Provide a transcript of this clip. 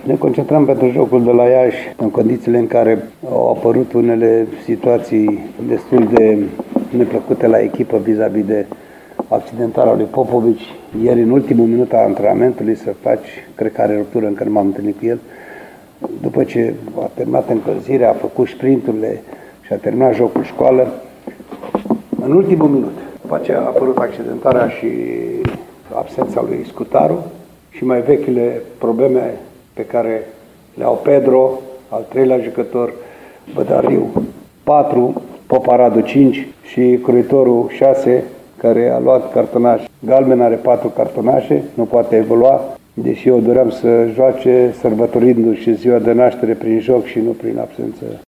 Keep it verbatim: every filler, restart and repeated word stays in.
Ne concentrăm pentru jocul de la Iași, în condițiile în care au apărut unele situații destul de neplăcute la echipă vis-a-vis de accidentarea lui Popovici. Ieri, în ultimul minut al antrenamentului, să faci, cred că are ruptură, încă nu m-am întâlnit cu el, după ce a terminat încălzirea, a făcut sprinturile și a terminat jocul școală, în ultimul minut, după aceea a apărut accidentarea și absența lui Scutaru și mai vechile probleme pe care le au Pedro, al treilea jucător, Bădariu patru, Poparadu cinci și Croitorul șase, care a luat cartonaș galben, are patru cartonașe, nu poate evolua, deși eu doream să joace sărbătorindu-și ziua de naștere prin joc și nu prin absență.